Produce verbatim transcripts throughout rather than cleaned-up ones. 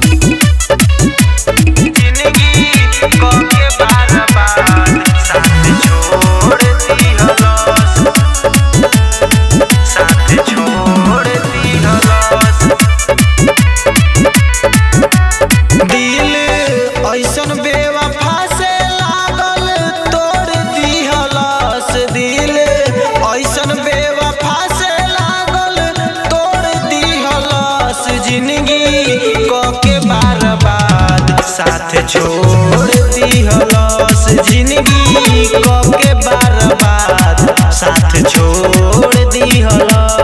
साथ छोड़ दिहलस जिंदगी के बर्बाद साथ छोड़ दिहलस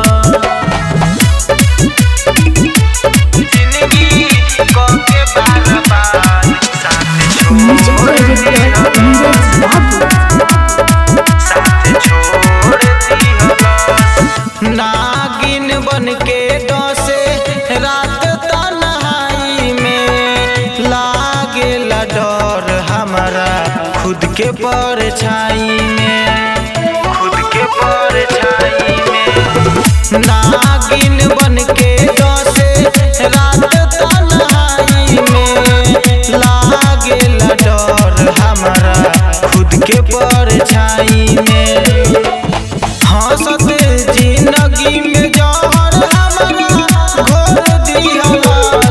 जिंदगी के बर्बाद साथ छोड़ दिहलस साथ छोड़ दिहलस नागिन बन के डसे रात तन्हाई में लागेला डर हमारा खुद के परछाई में खुद के परछाई में नागिन बन के डसे रात तन्हाई में लागेला डर हमारा खुद के परछाई में हंसत जिंदगी में जहर हमारा घोर दिहलस